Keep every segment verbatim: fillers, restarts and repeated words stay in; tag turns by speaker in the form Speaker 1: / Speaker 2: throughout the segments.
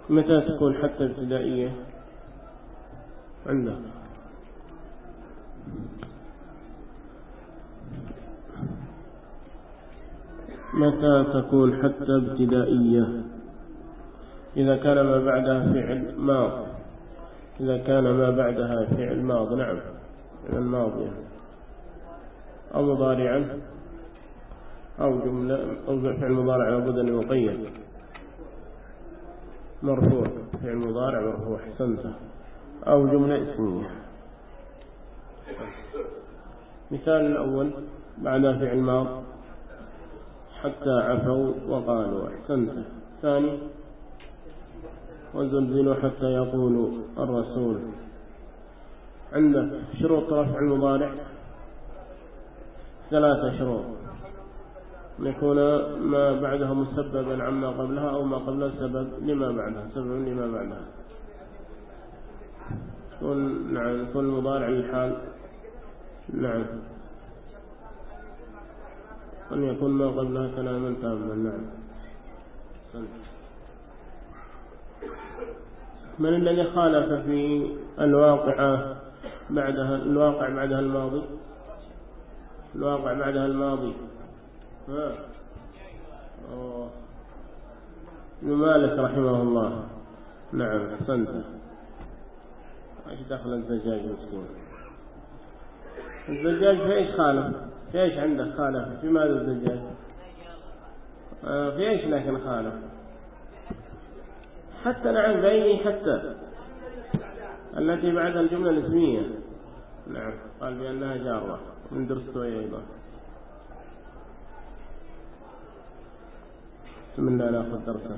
Speaker 1: متى تكون حتى ابتدائية عندك؟ متى تكون حتى ابتدائية؟ إذا كان ما بعدها فعل ماض، إذا كان ما بعدها فعل ماض، نعم فعل ماضي أو مضارعا أو جملة أو فعل مضارع لابد أن يقيد مرفوع، فعل مضارع مرفوع حسنته، أو جملة اسمية. مثال الأول بعد فعل ماض حتى عفوا وقالوا أحسنته. ثاني وزلزلوا حتى يقولوا الرسول. عندك شروط رفع المضارع ثلاثة شروط، يكون ما بعدها مسببا عما قبلها أو ما قبلها سبب لما بعدها، سبب لما بعدها. يكون نعم يكون المضارع للحال، نعم أن يكون ما قبلها كلاما تاما. نعم. من الذي خالف في الواقع بعدها الواقع بعدها الماضي؟ الواقع بعدها الماضي ها أوه. مالك رحمه الله. نعم أحسنت. ايش دخل الزجاج مسكين؟ الزجاج في ايش خالف؟ في ايش عندك خالف؟ في ماذا الزجاج؟ آه في ايش لكن خالف؟ حتى نعم بأي حتى التي بعد الجملة الاسمية. نعم قال بأنها جارة من درسته أيضا. بسم الله نأخذ درسه.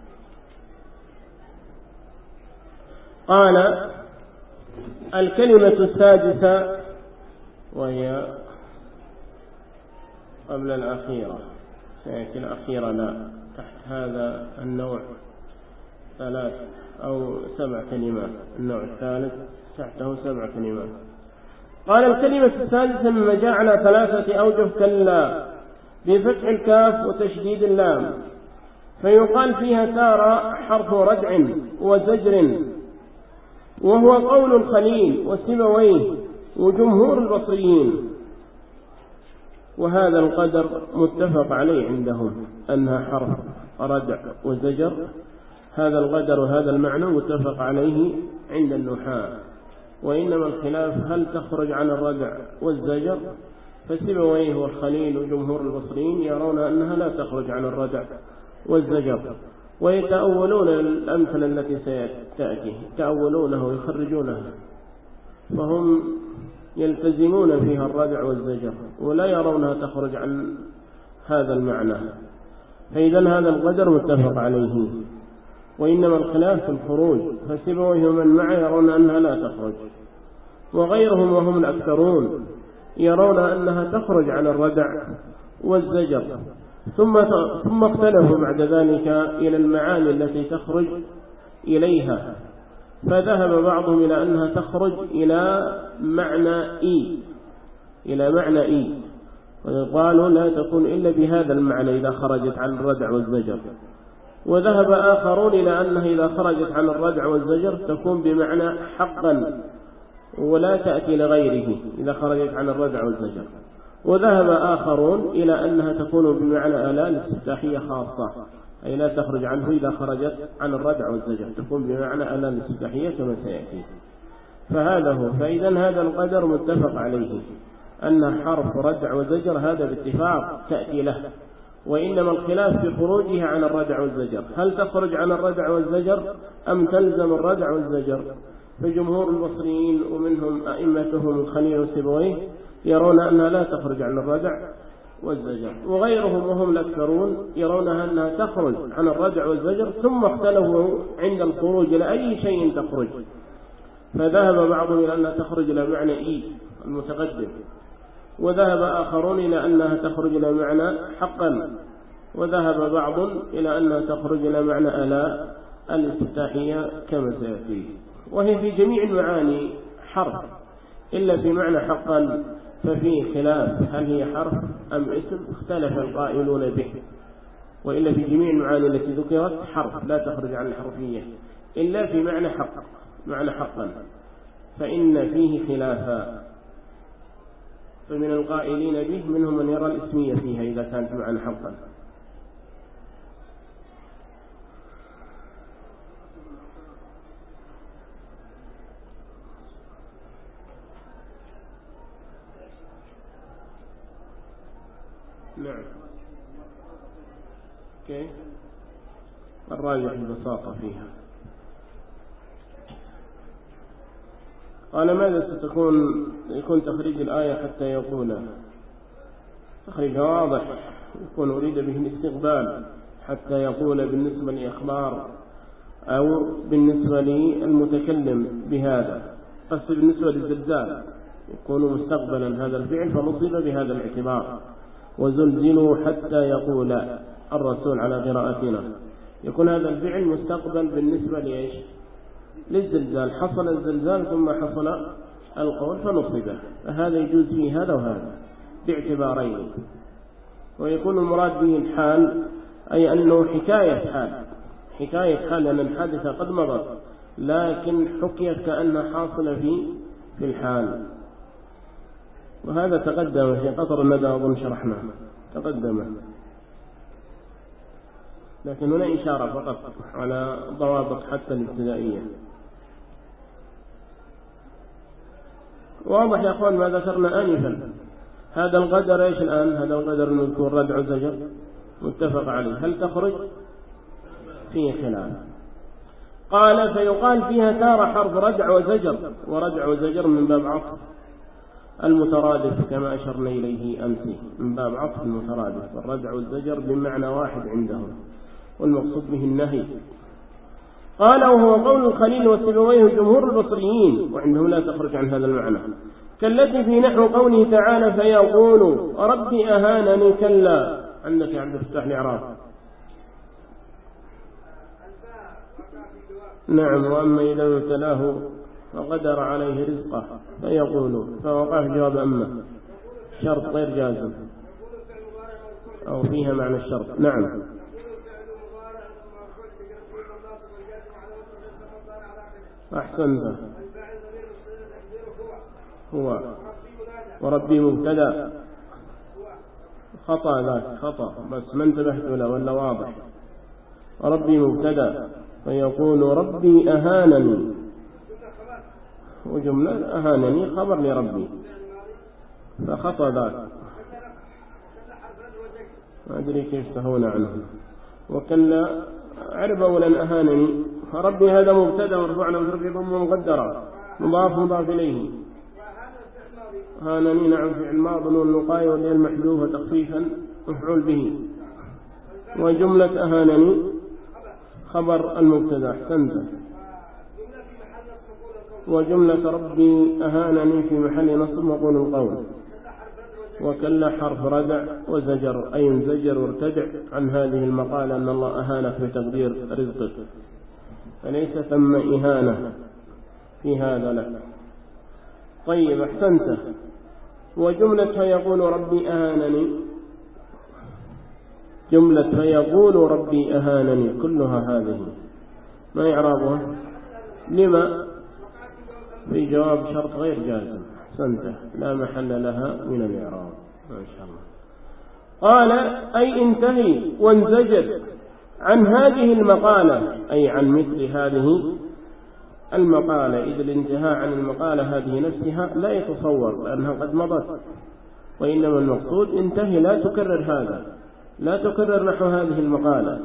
Speaker 1: قال الكلمة السادسة وهي قبل الأخيرة، سيأتي الأخيرة لا، تحت هذا النوع ثلاث أو سبع كلمات، النوع الثالث تحته سبع كلمات. قال الكلمة السادسة مما جاء على ثلاثة أوجه كلا بفتح الكاف وتشديد اللام، فيقال فيها تارة حرف ردع وزجر، وهو قول الخليل وسيبويه وجمهور البصريين، وهذا القدر متفق عليه عندهم أنها حرف ردع وزجر. هذا القدر وهذا المعنى متفق عليه عند النحاة، وإنما الخلاف هل تخرج عن الردع والزجر، فسيبويه والخليل وجمهور البصريين يرون أنها لا تخرج عن الردع والزجر، ويتأولون الأمثلة التي ستأتي، يتأولونها ويخرجونها، فهم يلتزمون فيها الردع والزجر ولا يرونها تخرج عن هذا المعنى. فإذا هذا القدر متفق عليه، وإنما الخلاف في الخروج، فسيبويه من معه يرون أنها لا تخرج، وغيرهم وهم الأكثرون يرون أنها تخرج عن الردع والزجر. ثم ثم اختلفوا بعد ذلك إلى المعاني التي تخرج إليها، فذهب بعضهم إلى أنها تخرج إلى معنى إي إلى معنى إي وقالوا لا تكون إلا بهذا المعنى إذا خرجت عن الردع والزجر. وذهب آخرون إلى أنها إذا خرجت عن الردع والزجر تكون بمعنى حقا ولا تأتي لغيره إذا خرجت عن الردع والزجر. وذهب آخرون إلى أنها تكون بمعنى آلاء الاستفتاحية خاصة، أي لا تخرج عنه إذا خرجت عن الردع والزجر، تكون بمعنى آلاء الاستفتاحية كما سيأتي. فهذا هو. فإذا هذا القدر متفق عليه أن حرف ردع وزجر هذا باتفاق تأتي له، وإنما الخلاف في خروجها عن الردع والزجر، هل تخرج عن الردع والزجر أم تلزم الردع والزجر؟ فجمهور البصريين ومنهم أئمتهم الخليل وسيبويه يرون أنها لا تخرج عن الردع والزجر، وغيرهم وهم الأكثرون يرونها أنها تخرج عن الردع والزجر، ثم اختلفوا عند الخروج إلى أي شيء تخرج، فذهب بعضهم إلى أنها تخرج إلى معنى إي المتقدم، وذهب آخرون إلى أنها تخرج إلى معنى حقا، وذهب بعض إلى أنها تخرج إلى معنى آلاء الاستفتاحية كما سيأتي. وهي في جميع المعاني حرف إلا في معنى حقا ففيه خلاف هل هي حرف أم اسم، اختلف القائلون به. وإلا في جميع المعاني التي ذكرت حرف لا تخرج عن الحرفية إلا في معنى حق، معنى حقا، فإن فيه خلافا، فمن القائلين به منهم من يرى الاسمية فيها إذا كانت معنى حقا. نعم. كيف؟ الراجح البساطة فيها. قال ماذا ستكون يكون تخريج الآية حتى يقول؟ تخريج واضح، يكون أريد به الاستقبال حتى يقول بالنسبة لإخبار أو بالنسبة للمتكلم بهذا، قصد بالنسبة للزلزال يكون مستقبلا هذا الفعل فنصب بهذا الاعتبار. وزلزلوا حتى يقول الرسول على قراءتنا، يكون هذا الفعل مستقبل بالنسبة لإيش؟ للزلزال، حصل الزلزال ثم حصل القول فنصبه، فهذا يجوز فيه هذا وهذا باعتبارين. ويكون المراد به الحال أي أنه حكاية حال، حكاية حال أن الحادثة قد مضت لكن حكيت كأنها حاصلة في في الحال. وهذا تقدم في قطر الندى أظن شرحناه، تقدم، لكن هنا إشارة فقط على ضوابط حتى الابتدائية. واضح يا أخوان ما ذكرنا آنفا. هذا القدر إيش الآن؟ هذا القدر المذكور ردع وزجر متفق عليه، هل تخرج؟ فيه خلاف. قال فيقال فيها تارة حرف ردع وزجر، وردع وزجر من باب عطف المترادف كما أشرنا إليه أمس، من باب عطف المترادف، والردع والزجر بمعنى واحد عندهم والمقصود به النهي. قال وهو قول الخليل وسيبويه جمهور البصريين، وعندهم لا تخرج عن هذا المعنى، كالتي في نحو قوله تعالى فيقول ربي أهانني كلا. عندك يا عبد الفتاح الإعراب. نعم. وأما إذا ابتلاه وقدر عليه رزقه فيقول، فوقع في جواب أما شرط غير جازم أو فيها معنى الشرط. نعم. أحسنت. هو وربي مبتدأ، خطأ ذاك خطأ بس ما انتبهت له ولا واضح. وربي مبتدأ فيقول ربي أهانني، وجملة أهانني خبر لربي فخطأ ذاك، ما أدري كيف سهون عنه. وكلا عرب أولا أهانني، فربي هذا مبتدأ مرفوع وترفع ضم مقدرة مضاف مضاف إليه. هانني نعم فعل ماض والنقاية والياء المحذوفة تخفيفا مفعول به. وجملة أهانني خبر المبتدأ. أحسنت. وجملة ربي أهانني في محل نصب مقول القول. وكلا حرف ردع وزجر أي انزجر وارتدع عن هذه المقالة أن الله أهانك في تقدير رزقك، فليس ثم إهانة في هذا لك. طيب أحسنت. وجملة فيقول ربي أهانني، جملة فيقول ربي أهانني كلها هذه ما إعرابها؟ لما؟ في جواب شرط غير جازم. أحسنت، لا محل لها من الإعراب ما شاء الله. قال أي انتهي وانزجر عن هذه المقالة، أي عن مثل هذه المقالة، إذ الانتهاء عن المقالة هذه نفسها لا يتصور لأنها قد مضت، وإنما المقصود انتهي لا تكرر هذا، لا تكرر نحو هذه المقالة.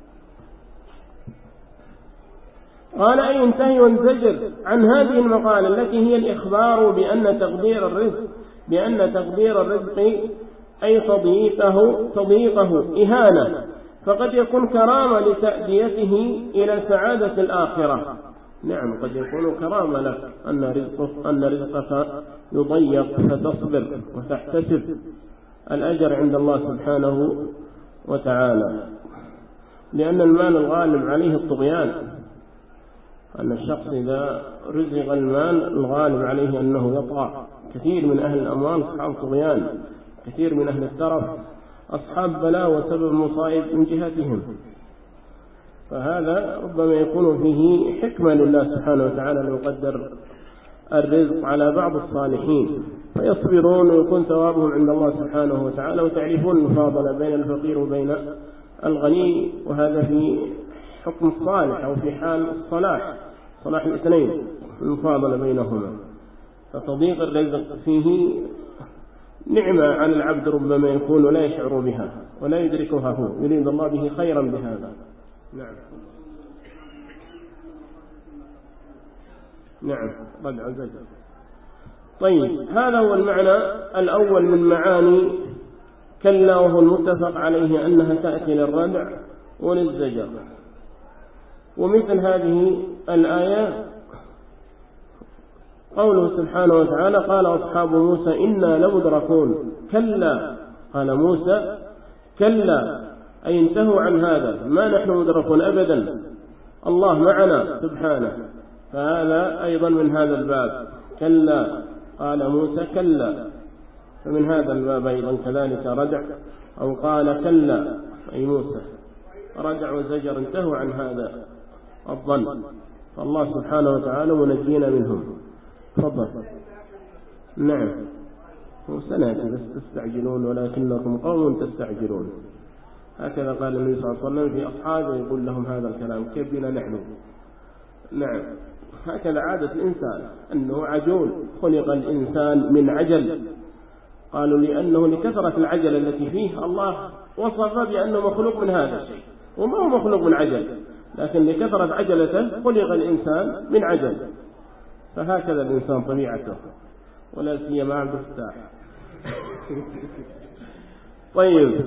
Speaker 1: قال أي انتهي وانزجر عن هذه المقالة التي هي الإخبار بأن تقدير الرزق بأن تقدير الرزق أي تضييقه تضييقه إهانة، فقد يكون كرامة لتأديته إلى سعادة الآخرة. نعم قد يكون كرامة لك أن رزقك, أن رزقك يضيق فتصبر وتحتسب الأجر عند الله سبحانه وتعالى، لأن المال الغالب عليه الطغيان، أن الشخص إذا رزق المال الغالب عليه أنه يطغى. كثير من أهل الأموال أصحاب طغيان، كثير من أهل الترف أصحاب بلاء وسبب مصائب من جهتهم، فهذا ربما يكون فيه حكمة لله سبحانه وتعالى أن يقدر الرزق على بعض الصالحين فيصبرون ويكون ثوابهم عند الله سبحانه وتعالى، وتعرفون المفاضلة بين الفقير وبين الغني، وهذا في حكم الصالح أو في حال الصلاح، صلاح الاثنين، المفاضلة بينهما. فتضيق الرزق فيه نعمة على العبد ربما يكون ولا يشعر بها ولا يدركها هو، يريد الله به خيرا بهذا. نعم نعم ردع وزجر. طيب، هذا هو المعنى الأول من معاني كلا، وهو المتفق عليه أنها تأتي للردع وللزجر. ومثل هذه الآية قوله سبحانه وتعالى قال أصحاب موسى إنا لمدركون، كلا قال موسى كلا أي انتهوا عن هذا، ما نحن مدركون أبدا، الله معنا سبحانه. فهذا أيضا من هذا الباب، كلا قال موسى كلا، فمن هذا الباب أيضا كذلك ردع، أو قال كلا أي موسى، ردع وزجر انتهوا عن هذا الظن، فالله سبحانه وتعالى منجينا منهم. تفضل. نعم سنأتي، بس تستعجلون ولكنكم قوم تستعجلون، هكذا قال النبي صلى الله عليه وسلم في أصحابه يقول لهم هذا الكلام، كيف بنا نحن؟ نعم، هكذا عادة الإنسان أنه عجول، خلق الإنسان من عجل، قالوا لأنه لكثرة العجل التي فيه الله وصف بأنه مخلوق من هذا الشيء، وما هو مخلوق من عجل، لكن لكثرة عجلته خلق الإنسان من عجل، فهكذا الإنسان طبيعته، ولا سيما عبد الفتاح. طيب،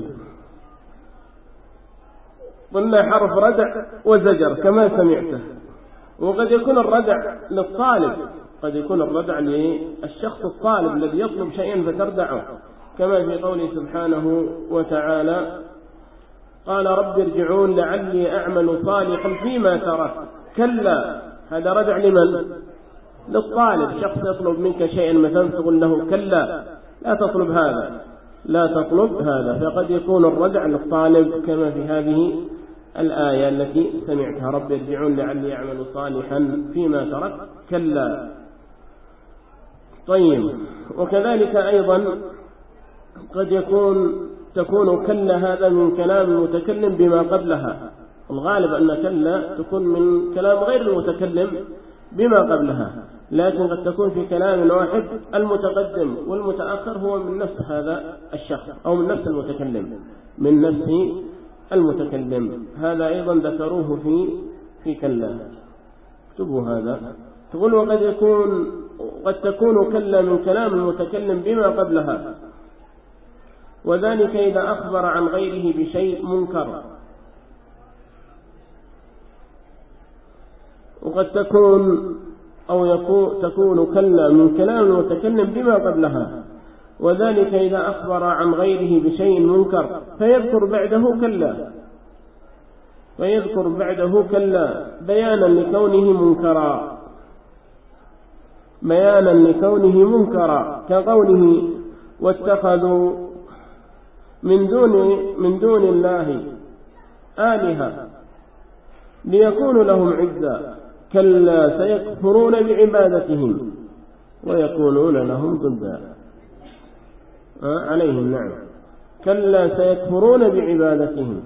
Speaker 1: قلنا حرف ردع وزجر كما سمعته، وقد يكون الردع للطالب، قد يكون الردع للشخص الطالب الذي يطلب شيئا فتردعه، كما في قوله سبحانه وتعالى قال رب ارجعون لعلي أعمل صالحا فيما تركت، كلا، هذا ردع لمن؟ للطالب، شخص يطلب منك شيئا مثلا تقول له كلا لا تطلب هذا، لا تطلب هذا، فقد يكون الردع للطالب كما في هذه الآية التي سمعتها رب ارجعون لعلي أعمل صالحا فيما تركت كلا. طيب، وكذلك أيضا قد يكون تكون كلا هذا من كلام المتكلم بما قبلها، الغالب أن كلا تكون من كلام غير المتكلم بما قبلها، لكن قد تكون في كلام واحد المتقدم والمتأخر هو من نفس هذا الشخص أو من نفس المتكلم، من نفس المتكلم، هذا أيضا ذكروه في في كلا، اكتبوا هذا. تقول وقد يكون قد تكون كلا من كلام المتكلم بما قبلها، وذلك إذا أخبر عن غيره بشيء منكر، وقد تكون أو يكون تكون كلا من كلام المتكلم بما قبلها، وذلك إذا أخبر عن غيره بشيء منكر فيذكر بعده كلا، فيذكر بعده كلا بيانا لكونه منكرا، بيانا لكونه منكرا، كقوله واتخذوا من دون من دون الله آلهة ليكونوا لهم عزا، كلا سيكفرون بعبادتهم ويكونون لهم ضدا آه عليهم. نعم، كلا سيكفرون بعبادتهم،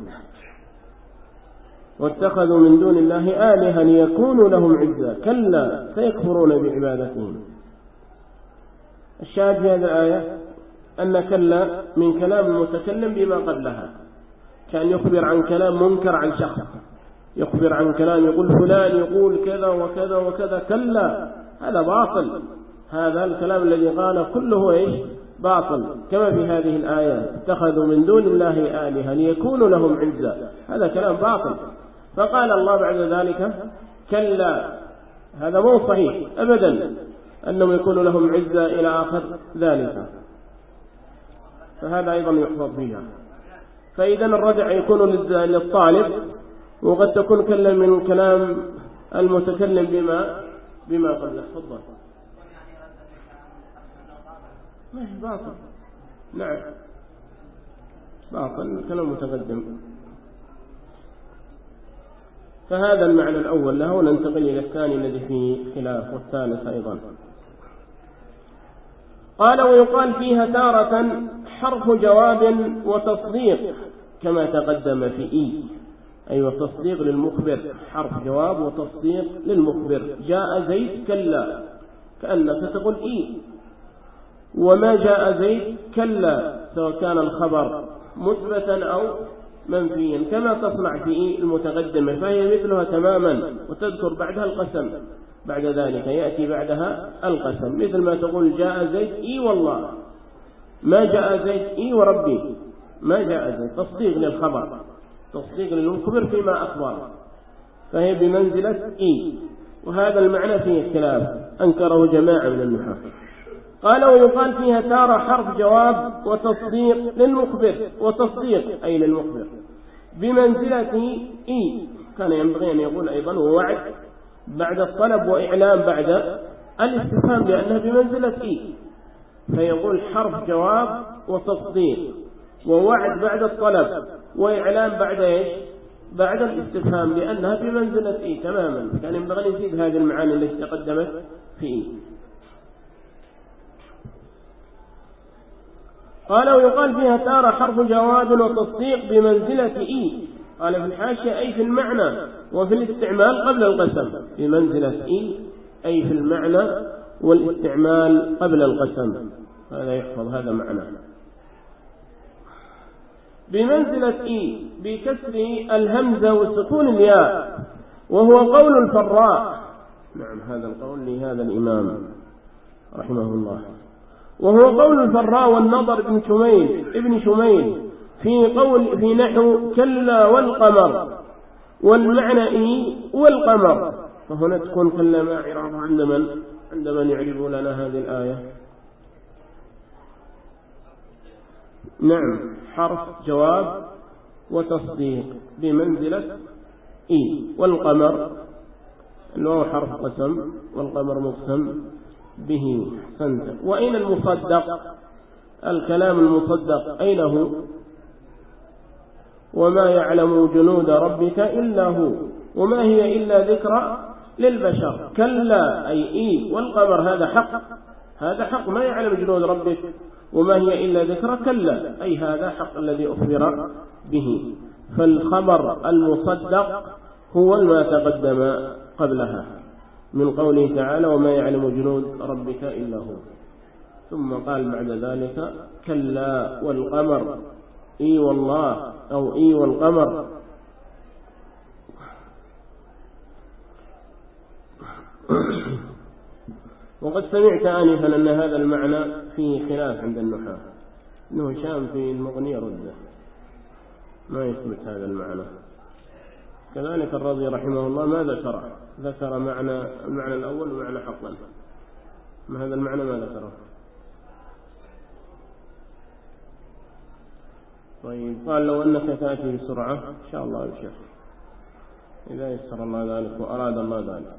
Speaker 1: واتخذوا من دون الله آلهة ليكونوا لهم عزا، كلا سيكفرون بعبادتهم. الشاهد في هذه الآية أن كلا من كلام المتكلم بما قبلها، كان يخبر عن كلام منكر عن شخص، يخبر عن كلام يقول فلان يقول كذا وكذا وكذا، كلا هذا باطل، هذا الكلام الذي قال كله ايش؟ باطل، كما في هذه الآية اتخذوا من دون الله آلهة ليكونوا لهم عزا، هذا كلام باطل، فقال الله بعد ذلك كلا، هذا مو صحيح أبدا أنهم يكونوا لهم عزا إلى آخر ذلك، فهذا أيضا يحفظ فيها. فإذا الردع يكون للطالب، وقد تكون كلا من كلام المتكلم بما بما قبله. تفضل. ما هي باطل. نعم باطل كلام متقدم. فهذا المعنى الأول له، وننتقل إلى الثاني الذي فيه خلاف، والثالث أيضا. قال ويقال فيها تارة حرف جواب وتصديق كما تقدم في إي، أي أيوة تصديق للمخبر، حرف جواب وتصديق للمخبر. جاء زيد كلا، كأنك تقول إي. وما جاء زيد كلا، سواء كان الخبر مثبتا أو منفيا، كما تصنع في إي المتقدمة، فهي مثلها تماما، وتذكر بعدها القسم، بعد ذلك يأتي بعدها القسم، مثل ما تقول جاء زيد إي والله، ما جاء زيد إي وربي، ما جاء زيد، تصديق للخبر، تصديق للمخبر فيما أخبر، فهي بمنزلة إي. وهذا المعنى فيه خلاف، أنكره جماعة من النحاة. قال ويقال فيها تارة حرف جواب وتصديق للمخبر، وتصديق أي للمخبر بمنزلة إي، كان ينبغي أن يقول أيضا ووعد بعد الطلب وإعلام بعد الاستفهام، لأنها بمنزلة إي، فيقول حرف جواب وتصديق ووعد بعد الطلب وإعلام بعد إيش؟ بعد الاستفهام، لأنها بمنزلة إي تماما. كان ينبغي أن يزيد هذه المعاني التي تقدمت في إي. قال ويقال فيها تارة حرف جواب وتصديق بمنزلة إي، قال في الحاشية أي في المعنى وفي الاستعمال قبل القسم، بمنزلة إي أي في المعنى والاستعمال قبل القسم، هذا يحفظ هذا معنى. بمنزلة إي بكسر الهمزة وسكون الياء، وهو قول الفراء، نعم هذا القول لهذا الإمام رحمه الله، وهو قول الفراء والنضر بن شميل ابن شميل في قول في نحو كلا والقمر، والمعنى إي والقمر، فهنا تكون كلا ما عرض عند من عند من يعرف لنا هذه الآية. نعم حرف جواب وتصديق بمنزلة إي، والقمر الواو حرف قسم والقمر مقسم به. أحسنت. وأين المصدق؟ الكلام المصدق أين هو؟ وما يعلم جنود ربك إلا هو، وما هي إلا ذكرى للبشر. كلا أي إي والقمر، هذا حق، هذا حق، ما يعلم جنود ربك، وما هي إلا ذكرى كلا أي هذا حق الذي أخبر به. فالخبر المصدق هو ما تقدم قبلها من قوله تعالى وما يعلم جنود ربك إلا هو، ثم قال بعد ذلك كلا والقمر إي والله أو إي والقمر. وقد سمعت آنفا أن هذا المعنى فيه خلاف عند النحاة، إنه هشام في المغني رده ما يثبت هذا المعنى. كذلك الرازي رحمه الله ما ذكره، ذكر معنى المعنى الأول ومعنى حقا، ما هذا المعنى ما ذكره. طيب قال لو أنك تأتي بسرعة إن شاء الله يا شيخ، إذا يسر الله ذلك وأراد الله ذلك.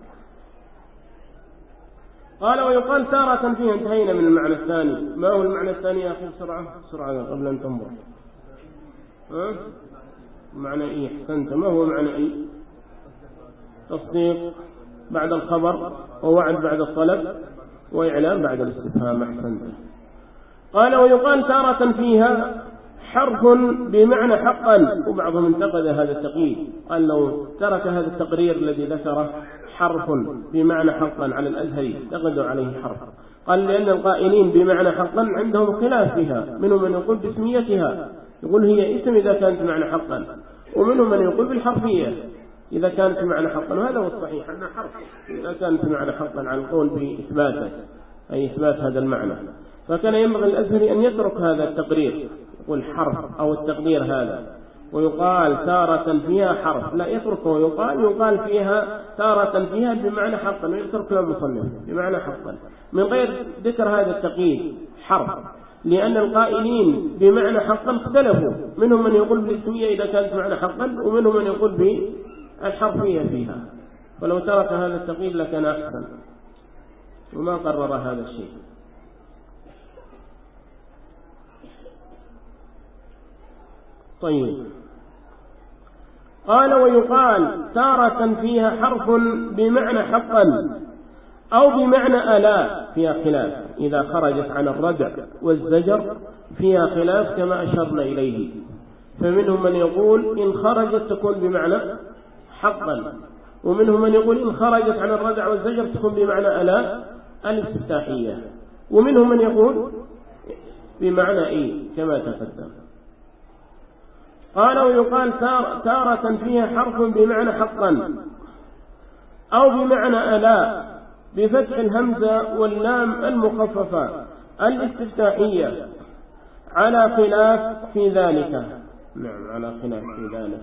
Speaker 1: قال ويقال تارة فيها، انتهينا من المعنى الثاني. ما هو المعنى الثاني يا أخي بسرعة بسرعة قبل أن تنظر؟ ها؟ معنى إيه؟ أحسنت. ما هو معنى إيه؟ تصديق بعد الخبر، ووعد بعد الطلب، وإعلام بعد الاستفهام. أحسنت. قال ويقال تارة فيها حرف بمعنى حقا، وبعضهم انتقد هذا التقييد، قال لو ترك هذا التقرير الذي ذكره حرف بمعنى حقا على الأزهري تقدوا عليه حرف. قال لأن القائلين بمعنى حقا عندهم خلاف فيها، منهم من يقول باسميتها، يقول هي اسم إذا كانت معنى حقا، ومنهم من يقول بالحرفية إذا كانت معنى حقا، وهذا هو الصحيح أنها حرف إذا كانت معنى حقا على القول بإثباته، أي إثبات هذا المعنى. فكان ينبغي الأزهري أن يترك هذا التقرير، يقول حرف أو التقدير هذا، ويقال تارة فيها حرف، لا يتركه ويقال يقال فيها تارة فيها بمعنى حقا، ويترك المصنف بمعنى حقا من غير ذكر هذا التقييد حرف، لأن القائلين بمعنى حقا اختلفوا، منهم من يقول بالاسمية إذا كانت معنى حقا، ومنهم من يقول بالحرفية فيها، فلو ترك هذا التقييد لكان أحسن، وما قرر هذا الشيء. طيب. قال ويقال تارة فيها حرف بمعنى حقا أو بمعنى ألا، فيها خلاف إذا خرجت عن الردع والزجر فيها خلاف كما أشرنا إليه، فمنهم من يقول إن خرجت تكون بمعنى حقا، ومنهم من يقول إن خرجت عن الردع والزجر تكون بمعنى ألا الاستفتاحية، ومنهم من يقول بمعنى إيه كما تقدم. قال ويقال تارة فيها حرف بمعنى حقا أو بمعنى ألا بفتح الهمزة واللام المخففة الاستفتاحية على خلاف في ذلك. نعم على خلاف في ذلك،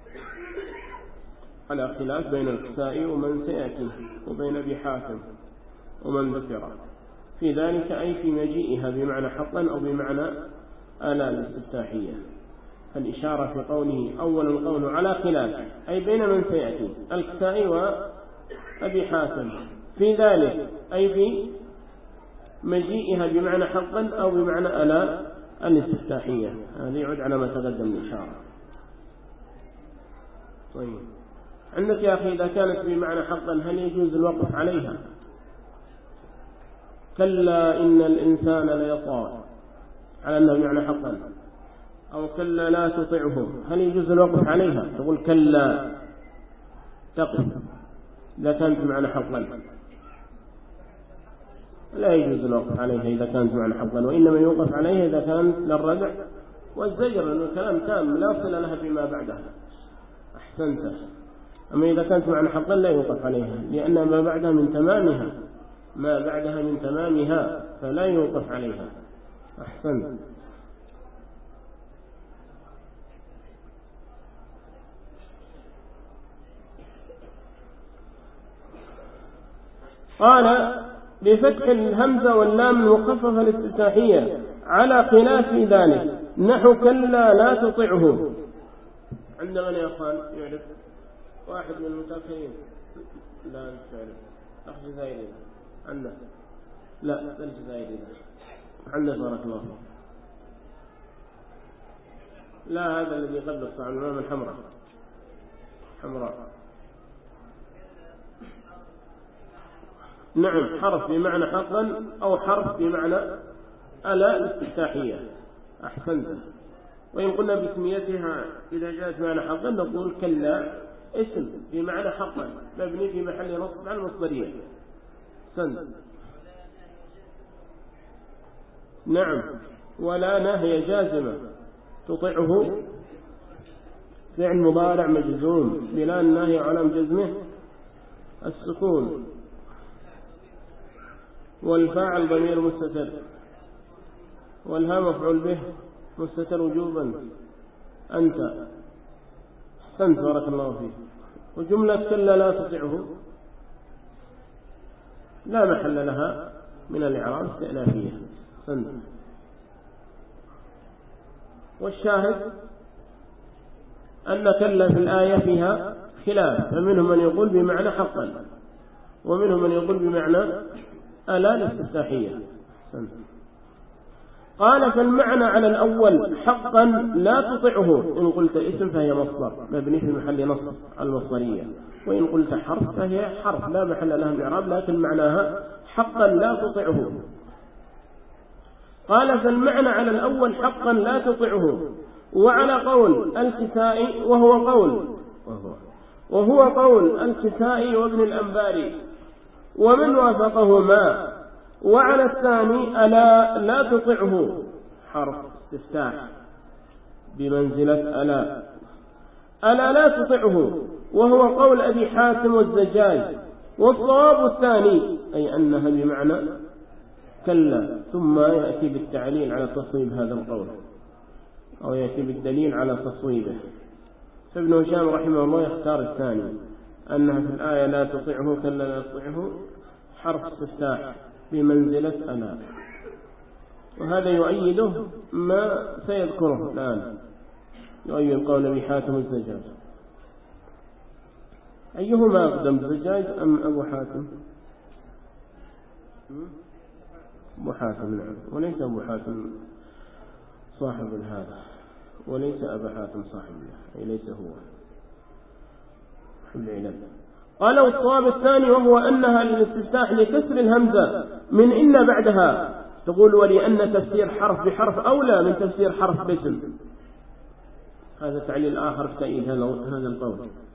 Speaker 1: على خلاف بين الكسائي ومن سيأتي وبين أبي حاتم ومن ذكر في ذلك، أي في مجيئها بمعنى حقا أو بمعنى ألا الاستفتاحية. الإشارة في قوله أول القول على خلاف أي بين من سيأتي الكسائي وأبي حاتم في ذلك، أي في مجيئها بمعنى حقا أو بمعنى ألا الاستفتاحية. هذه يعود على ما تقدم الإشارة. طيب عندك يا أخي إذا كانت بمعنى حقا هل يجوز الوقف عليها؟ كلا إن الإنسان ليطغى على أنه بمعنى حقا، أو كلا لا تطعه هل يجوز الوقف عليها؟ تقول كلا تقف إذا كانت بمعنى حقا، لا يجوز الوقف عليها إذا كانت بمعنى حقا، وإنما يوقف عليها إذا كانت للردع والزجر، لأنه كلام تام لا صلة لها بما بعدها. أحسنت. أما إذا كانت بمعنى حقا لا يوقف عليها، لأن ما بعدها من تمامها، ما بعدها من تمامها فلا يوقف عليها. أحسنت. قال بفتح الهمزة واللام المخففة الاستفتاحية على خلاف ذلك، نحو كلا لا تطعه. عندما يا أخوان يعرف واحد من المتأخرين، لا تعرف أخ جزائري عندنا، لا الجزائري عندنا بارك الله فيك، لا هذا الذي قبل الصعب الإمام الحمراء حمراء. نعم حرف بمعنى حقا أو حرف بمعنى ألا الاستفتاحية. أحسنت. وإن قلنا باسميتها إذا جاءت بمعنى حقا نقول كلا اسم بمعنى حقا مبني في محل نصب على المصدرية. أحسنت. نعم ولا نهي جازمة تطيعه فعل مضارع مجزوم بلا النهي على جزمه السكون، والفاعل ضمير مستتر، والها مفعول به مستتر وجوبا أنت. أحسنت بارك الله فيك. وجملة كلا لا تطيعه لا محل لها من الإعراب استئنافية. أحسنت. والشاهد أن كلا في الآية فيها خلاف، فمنهم من يقول بمعنى حقا ومنهم من يقول بمعنى ألا الاستفتاحية. قال فالمعنى على الأول حقا لا تطعه، إن قلت اسم فهي مصدر مبني في محل نصب المصدرية، وإن قلت حرف فهي حرف لا محل لها من إعراب لكن معناها حقا لا تطعه. قال فالمعنى على الأول حقا لا تطعه، وعلى قول الكسائي وهو قول وهو, وهو قول الكسائي وابن الأنباري ومن وافقهما، وعلى الثاني ألا لا تطعه حرف استفتاح بمنزلة ألا ألا لا تطعه، وهو قول أبي حاتم والزجاج. والصواب الثاني أي أنها بمعنى كلا، ثم يأتي بالتعليل على تصويب هذا القول أو يأتي بالدليل على تصويبه. فابن هشام رحمه الله يختار الثاني، أنها في الآية لا تطيعه كلا لا تطيعه حرف استفتاح بمنزلة ألا، وهذا يؤيده ما سيذكره الآن، يؤيد قول أبي حاتم الزجاج. أيهما أقدم الزجاج أم أبو حاتم؟ أبو حاتم نعم، وليس أبو حاتم صاحب هذا وليس أبا حاتم صاحب له، أي ليس هو حب العلل. قال والصواب الثاني وهو أنها للاستفتاح لكسر الهمزة من إن بعدها. تقول ولأن تفسير حرف بحرف أولى من تفسير حرف باسم. هذا تعليل آخر في تأييد هذا القول.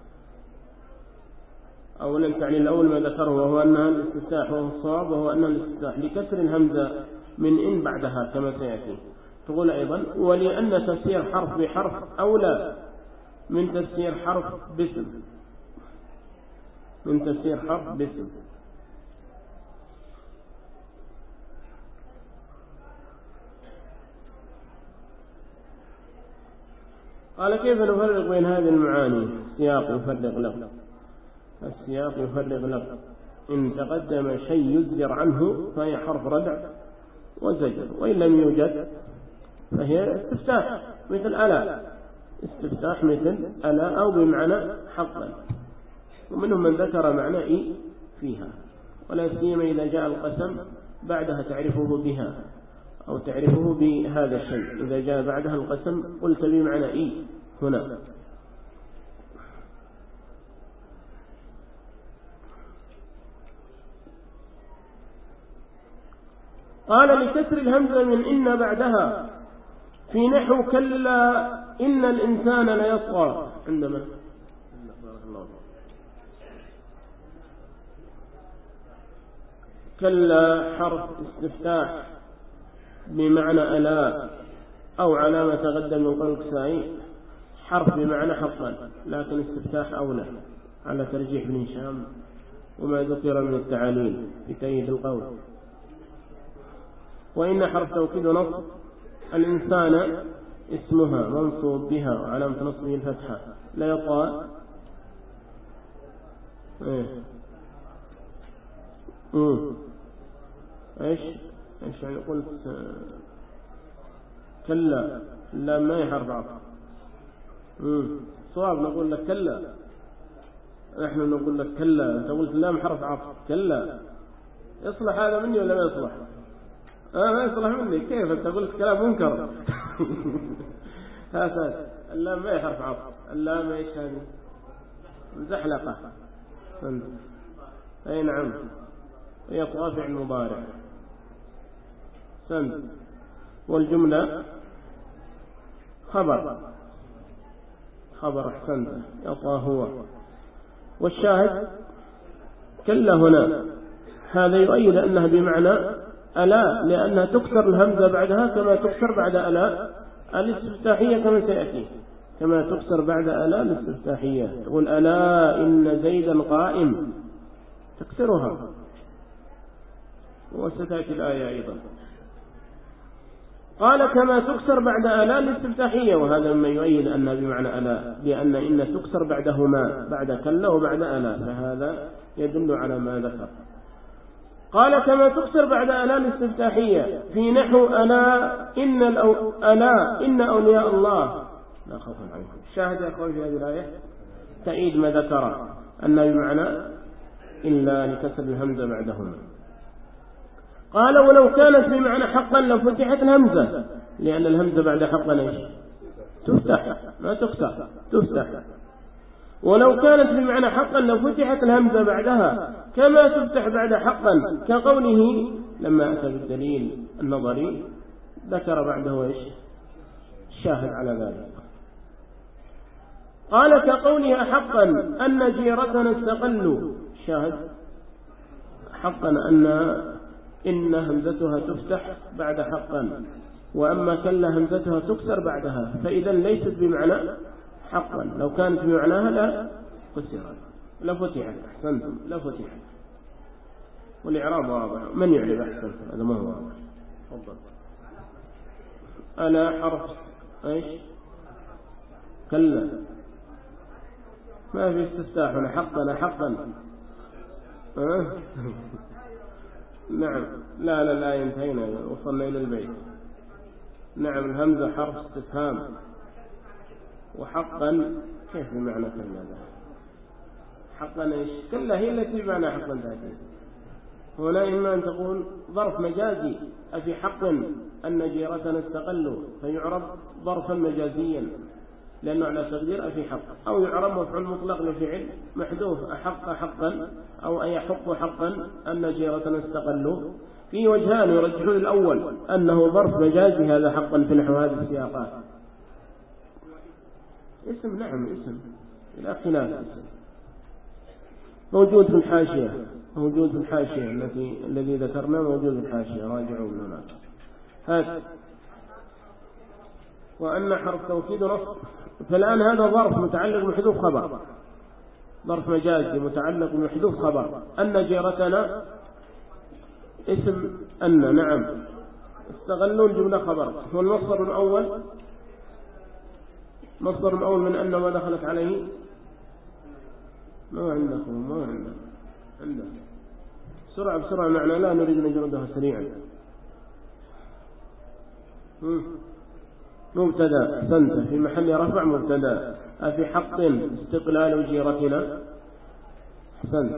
Speaker 1: أولا التعليل الأول ما ذكره وهو أنها الاستفتاح، وهو الصواب وهو أنها الاستفتاح لكسر الهمزة من إن بعدها كما سيأتي. تقول أيضا ولأن تفسير حرف بحرف أولى من تفسير حرف باسم، من تفسير حرف باسم. قال كيف نفرق بين هذه المعاني؟ السياق يفرق له، السياق يفرق له. إن تقدم شيء يزجر عنه فهي حرف ردع وزجر، وإن لم يوجد فهي استفتاح مثل ألا، استفتاح مثل ألا أو بمعنى حقا. ومنهم من ذكر معنى إي فيها، ولا سيما إذا جاء القسم بعدها تعرفه بها أو تعرفه بهذا الشيء. إذا جاء بعدها القسم قلت بمعنى إي هنا. قال لكسر الهمزة من إن بعدها في نحو كلا إن الإنسان ليطغى. عندما كلا حرف استفتاح بمعنى ألا أو على ما تقدم من قول الكسائي حرف بمعنى حقا، لكن استفتاح أولى على ترجيح ابن هشام وما ذكر من التعاليل في تأييد القول. وإن حرف توكيد ونصب، الإنسان اسمها منصوب بها وعلامة نصبه الفتحة، لا يطغى إيه امم ايش ايش يعني قلت كلا، لا ما يحرف عطف. امم صواب نقول لك كلا، نحن نقول لك كلا، انت قلت لا حرف عطف كلا. يصلح هذا مني ولا ما يصلح؟ اه ما يصلح مني. كيف انت قلت كلام منكر؟ هذا اللام ما يحرف عطف، اللام ايش هذه؟ زحلقة. اي نعم، هي طافع المضارع. سند. والجملة خبر، خبر احسنت يطغى هو. والشاهد كلا هنا هذا يؤيد أنها بمعنى ألا، لأنها تكسر الهمزة بعدها كما تكسر بعد ألا الاستفتاحية كما سيأتي، كما تكسر بعد ألا الاستفتاحية. تقول ألا إن زيدا قائم، تكسرها، وستأتي الآية أيضا. قال كما تكسر بعد ألا الاستفتاحية، وهذا مما يؤيد أنها بمعنى ألا، لأن إن تكسر بعدهما، بعد كلا وبعد ألا، فهذا يدل على ما ذكر. قال كما تكسر بعد ألا الاستفتاحية في نحو ألا إن الأو... ألا إن أولياء الله لا خوف عليهم. شاهد يا أخوي في هذه الآية تأييد ما ذكر أنها بمعنى إلا لكسر الهمزة بعدهما. قال ولو كانت بمعنى حقا لفتحت الهمزة، لأن الهمزة بعد حقا ايش؟ تفتح، ما تكسر، تفتح. ولو كانت بمعنى حقا لفتحت الهمزة بعدها كما تفتح بعد حقا، كقوله لما أتى بالدليل النظري ذكر بعده ايش؟ الشاهد على ذلك. قال كقولها حقا أن جيرتنا استقلوا، شاهد حقا أن إن همزتها تفتح بعد حقا، وأما كلا همزتها تكسر بعدها، فإذا ليست بمعنى حقا. لو كانت بمعناها لا كسرت لفتحت. أحسنتم، لفتحت. والإعراب واضح. من يعرب أحسن؟ هذا ما هو واضح. تفضل. ألا حرف ايش؟ كلا، ما في استفتاح هنا. حقا حقا أه؟ نعم. لا لا لا انتهينا، وصلنا إلى البيت. نعم الهمزة حرف استفهام. وحقا كيف بمعنى كلا؟ حقا ايش؟ كلا هي التي بمعنى حقا تأتي. هنا إما أن تقول ظرف مجازي أفي حق أن جيرتنا استقلوا فيعرب ظرفا مجازيا لأنه على تقدير أفي حق، أو يعرب مفعول مطلق لفعل محذوف أحق حقا أو أيحق حقا أن جيرتنا استقلوا. في وجهان يرجحون الأول أنه ظرف مجازي هذا حقا في نحو هذه السياقات. اسم نعم اسم إلى خلاف موجود في الحاشية، موجود في الحاشية التي الذي ذكرنا موجود في الحاشية، راجعوا من هناك. هات وأن حرف توكيد نصب. فالآن هذا ظرف متعلق بمحذوف خبر، ظرف مجازي متعلق بمحذوف خبر. أن جيرتنا اسم أن نعم استغلوا الجملة خبر. والمصدر الأول مصدر الأول من أن ما دخلت عليه ما عندكم ما عندنا عندنا بسرعة بسرعة معنا لا نريد نجردها سريعا. مبتدا سنت في محل رفع مبتدا أفي حق استقلال جيرتنا سنت.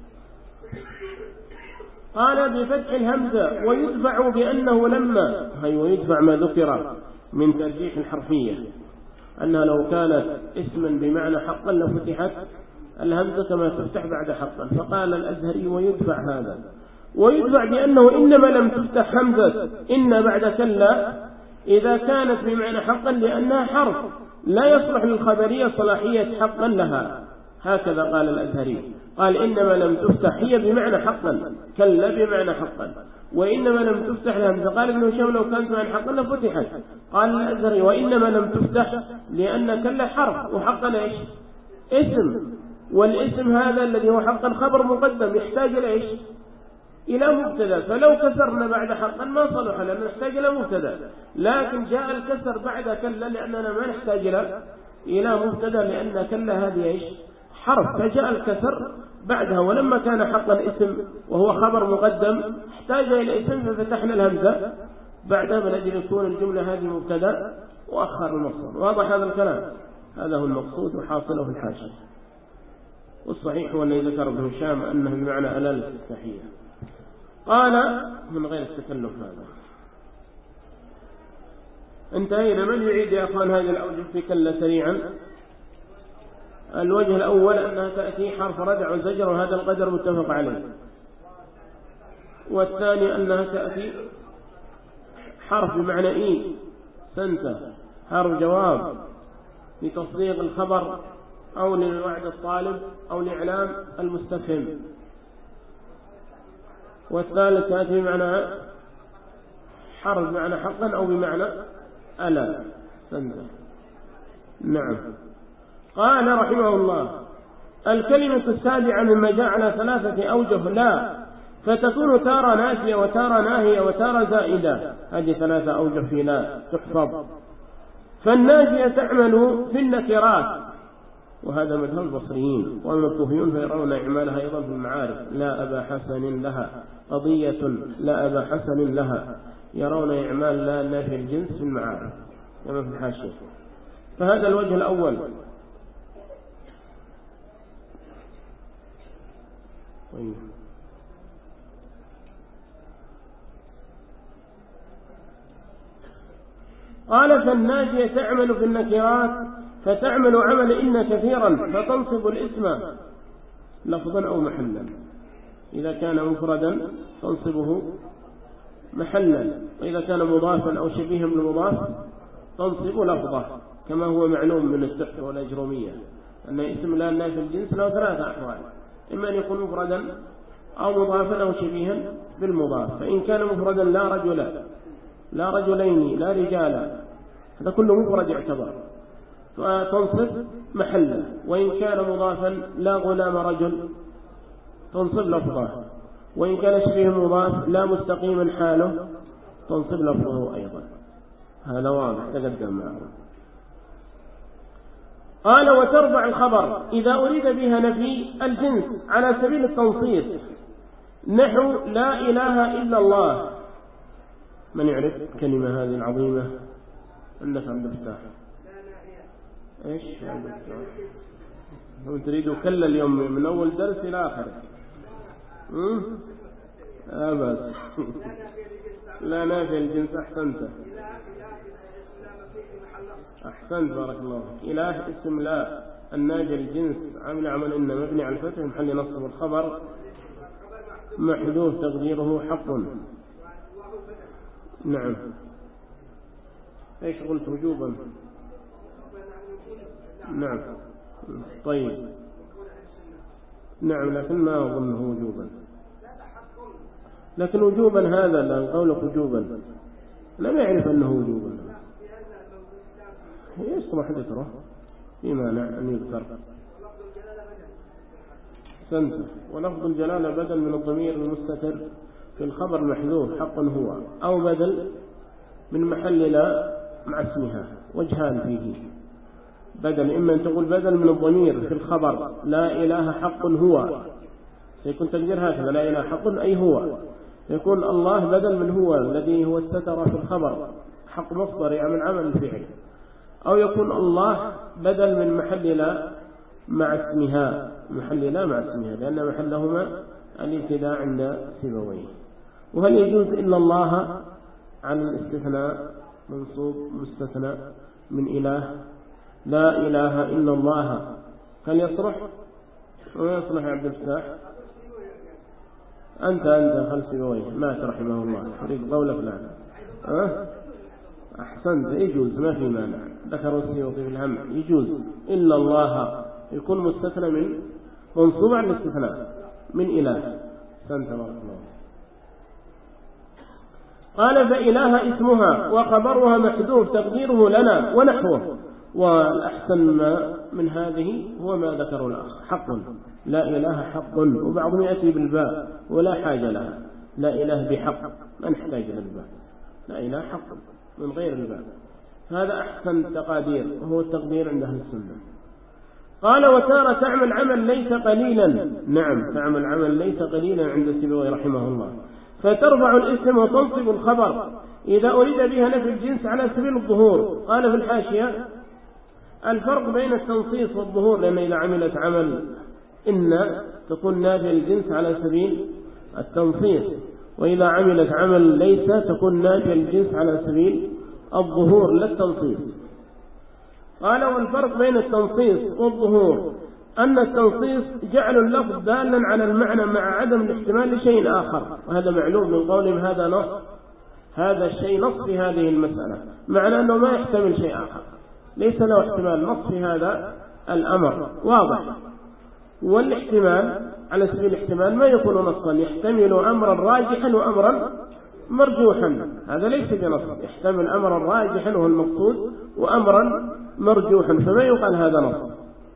Speaker 1: قال بفتح الهمزة ويتبع بأنه لما هي ويتبع ما ذكر من ترجيح الحرفية أنها لو كانت اسما بمعنى حقا لفتحت الهمزة كما تفتح بعد حقا. فقال الأزهري ويتبع هذا ويتبع بأنه إنما لم تفتح همزة إن بعد كلا إذا كانت بمعنى حقا لأنها حرف لا يصلح للخبرية صلاحية حقا لها. هكذا قال الأزهري، قال إنما لم تفتح هي بمعنى حقا كلا بمعنى حقا، وإنما لم تفتح الهمزة. قال ابن هشام لو كانت بمعنى حقا لفتحت. قال الأزهري وإنما لم تفتح لأن كلا حرف وحقا إيش اسم، والاسم هذا الذي هو حقا خبر مقدم يحتاج إلى إيش إلى مبتدا، فلو كسرنا بعد حقا ما صلح لأنه نحتاج إلى مبتدا، لكن جاء الكسر بعد كلا لأننا ما نحتاج إلى إلى مبتدا لأن كلا هذه إيش حرف، فجاء الكسر بعدها. ولما كان حقا اسم وهو خبر مقدم احتاج إلى اسم ففتحنا الهمزة بعدها من أجل يكون الجملة هذه مبتدا وأخر المصدر. واضح هذا الكلام؟ هذا هو المقصود وحاصله في الحاشية. والصحيح هو الذي ذكر ابن هشام أنه بمعنى ألا الاستفتاحية. قال من غير التكلف هذا. انتهينا. من يعيد يا أخوان هذه الأوجه في كلا سريعا؟ الوجه الأول أنها تأتي حرف ردع وزجر وهذا القدر متفق عليه. والثاني أنها تأتي حرف بمعنى إيه سنت حرف جواب لتصديق الخبر أو لوعد الطالب أو لإعلام المستفهم. والثالث تأتي بمعنى حرف بمعنى حقا أو بمعنى ألا سنت. نعم. قال رحمه الله الكلمة السابعة مما جاء على ثلاثة أوجه لا، فتكون تارة نافية وتارة ناهية وتارة زائدة. هذه ثلاثة أوجه في لا تحفظ. فالنافية تعمل في النكرات وهذا مذهب البصريين، وأما الكوفيون فيرون إعمالها أيضا في المعارف. لا أبا حسن لها قضية لا أبا حسن لها، يرون إعمال لا نافي الجنس في المعارف كما في الحاشية. فهذا الوجه الأول. طيب. قال فالناجية تعمل في النكرات فتعمل عمل إن كثيرا فتنصب الاسم لفظا أو محلا. إذا كان مفردا تنصبه محلا، وإذا كان مضافا أو شبيها بالمضاف تنصب لفظه كما هو معلوم من التحفة والأجرومية أن اسم لا نافي الجنس له ثلاثة أحوال، إما أن يكون مفردا أو مضافا أو شبيها بالمضاف. فإن كان مفردا لا رجل لا رجلين لا رجالا هذا كله مفرد يعتبر فتنصب محله. وإن كان مضافا لا غلام رجل تنصب لفظه. وإن كان شبيه مضاف لا مستقيما حاله تنصب لفظه أيضا. هذا واضح تقدم معه. قال وترفع الخبر إذا أريد بها نفي الجنس على سبيل التنصيص نحو لا إله إلا الله. من يعرف الكلمة هذه العظيمة؟ عندك عبد الفتاح ايش عبد الفتاح؟ هو تريد كل اليوم من أول درس إلى آخره. أبدا لا نافي الجنس. أحسنت أحسنت بارك الله فيك. إله اسم لا النافي الجنس عمل عمل إن مبني على الفتح محل نصب الخبر محذوف تقديره حق. نعم. ايش قلت وجوبا؟ نعم طيب نعم لكن ما أظنه وجوبا، لكن وجوبا هذا لأن قولك وجوبا لا ما يعرف أنه وجوبا يصلح ذكره في مانع أن يذكر. سنت ولفظ الجلالة بدل من الضمير المستتر في الخبر محذوف حق هو، أو بدل من محل لا مع اسمها وجهان فيه. بدل إما أن تقول بدل من الضمير في الخبر لا إله حق هو، سيكون تقدير هكذا لا إله حق أي هو، يكون الله بدل من هو الذي هو استتر في الخبر حق مصدر يعمل عمل الفعل، أو يكون الله بدل من محل لا مع اسمها محل لا مع اسمها لأن محلهما الابتداء عند سيبويه. وهل يجوز إلا الله عن الاستثناء منصوب مستثنى من إله؟ لا إله إلا الله هل يصلح وما يصلح يا عبد الفتاح؟ أنت أنت خلف سيبويه مات رحمه الله تريد قولك لا أه؟ أحسنت يجوز ما في مانع. ذكر السيوطي في الهم يجوز إلا الله يكون مستثنى من منصوب عن الاستثناء من إله. أحسنت بارك الله. قال فإله اسمها وخبرها محذوف تقديره لنا ونحوه. والأحسن من هذه هو ما ذكره الأخ حق لا إله حق، وبعضهم يأتي بالباء ولا حاجة لها لا إله بحق ما نحتاج للباء لا إله حق من غير الباء. هذا أحسن التقادير وهو التقدير عند أهل السنة. قال وتارة تعمل عمل ليس قليلا. نعم تعمل عمل ليس قليلا عند سيبويه رحمه الله، فترفع الاسم وتنصب الخبر إذا أريد بها نفي الجنس على سبيل الظهور. قال في الحاشية الفرق بين التنصيص والظهور، لأن إذا عملت عمل إن تكون نافي الجنس على سبيل التنصيص، وإذا عملت عمل ليس تكون نافي الجنس على سبيل الظهور لا التنصيص. قال والفرق بين التنصيص والظهور أن التنصيص جعل اللفظ دالا على المعنى مع عدم الاحتمال لشيء آخر، وهذا معلوم من قولهم هذا نص، هذا الشيء نص في هذه المسألة، معنى أنه ما يحتمل شيء آخر، ليس له احتمال نص في هذا الأمر واضح. والاحتمال على سبيل الاحتمال ما يكون نصا، يحتمل أمرا راجحا وأمرا مرجوحا، هذا ليس بنص، يحتمل أمرا راجحا وهو المقصود وأمرا مرجوحا، فما يقال هذا نص.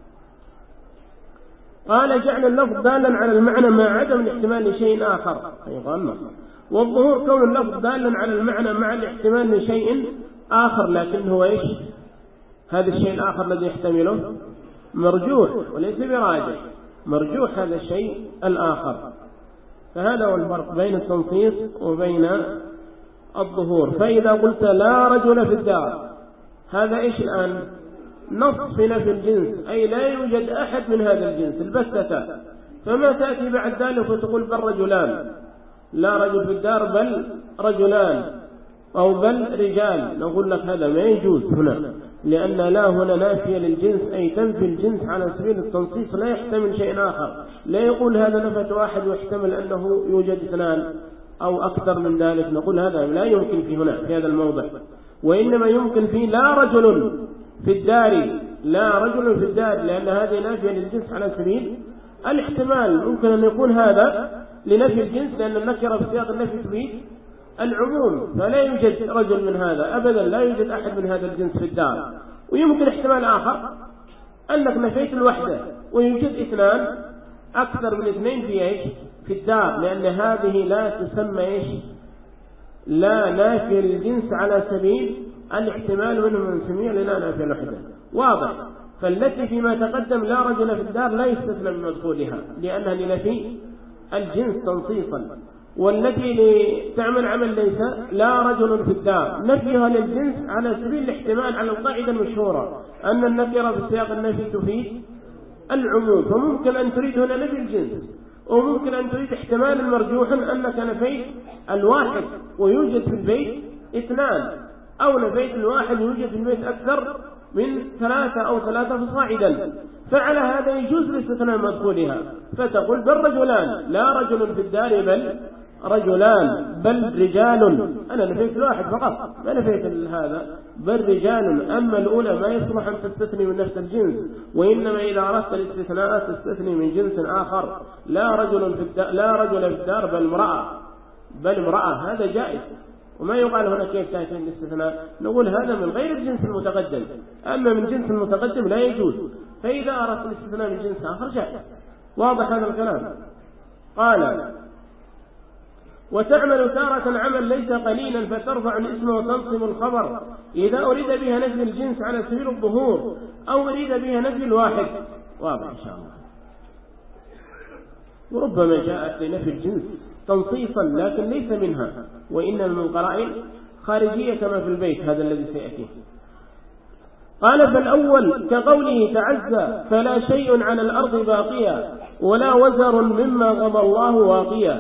Speaker 1: قال جعل اللفظ دالا على المعنى مع عدم الاحتمال لشيء آخر يقال نص. والظهور كون اللفظ دالا على المعنى مع الاحتمال لشيء آخر، لكن هو إيش هذا الشيء الآخر الذي يحتمله؟ مرجوح وليس براجح، مرجوح هذا الشيء الآخر. فهذا هو الفرق بين التنصيص وبين الظهور. فإذا قلت لا رجل في الدار، هذا إيش الآن؟ نص في نفي الجنس، أي لا يوجد أحد من هذا الجنس البتة. فما تأتي بعد ذلك وتقول بل رجلان، لا رجل في الدار بل رجلان أو بل رجال، نقول لك هذا ما يجوز هنا، لأن لا هنا نافية للجنس، أي تنفي الجنس على سبيل التنصيص، لا يحتمل شيء آخر، لا يقول هذا نفت واحد ويحتمل أنه يوجد اثنان أو أكثر من ذلك، نقول هذا لا يمكن في هنا في هذا الموضع، وإنما يمكن فيه لا رجل في الدار، لا رجل في الدار، لأن هذه نافية للجنس على سبيل الاحتمال. ممكن أن يكون هذا لنفي الجنس، لأن النكرة في سياق النفي تفيد العموم، فلا يوجد رجل من هذا أبدا، لا يوجد أحد من هذا الجنس في الدار. ويمكن احتمال آخر أنك نفيت الوحدة ويوجد اثنان أكثر من اثنين في إيش في الدار، لأن هذه لا تسمى إيش لا نافية للجنس على سبيل الاحتمال، منهم من سميع لنا نافية الوحدة واضح. فالتي فيما تقدم لا رجل في الدار لا يستثنى من مدخولها لأنها لنفي الجنس تنصيصا، والتي تعمل عمل ليس لا رجل في الدار نفيها للجنس على سبيل الاحتمال على القاعدة المشهورة أن النكرة في سياق النفي تفيد العموم، فممكن أن تريد هنا نفي الجنس وممكن أن تريد احتمال مرجوح أنك نفيت الواحد ويوجد في البيت اثنان، أو نفيت الواحد ويوجد في البيت أكثر من ثلاثة أو ثلاثة فصاعدا، فعلى هذا يجوز الاستثناء مدخولها، فتقول بل رجلان، لا رجل في الدار بل رجلان، بل رجال، أنا نفيت الواحد فقط ما نفيت هذا، بل رجال. أما الأولى ما يصلح أن تستثني من نفس الجنس، وإنما إذا أردت الاستثناء تستثني من جنس آخر، لا رجل في الدار، لا رجل في الدار بل امرأة، بل امرأة، هذا جائز. وما يقال هنا كيف تأتي الاستثناء، نقول هذا من غير الجنس المتقدم، أما من جنس المتقدم لا يجوز، فإذا أردت الاستثناء من جنس آخر جائز. واضح هذا الكلام؟ قال وتعمل تارة عمل ليس قليلا فترفع الاسم وتنصب الخبر إذا أريد بها نفي الجنس على سبيل الظهور أو أريد بها نفي الواحد. واضح إن شاء الله. وربما جاءت لنفي الجنس تنصيصا لكن ليس منها، وإنما من قرائن خارجية كما في البيت هذا الذي سيأتيه. قال فالأول كقوله تعزى فلا شيء على الأرض باقيا ولا وزر مما غضى الله واقيا.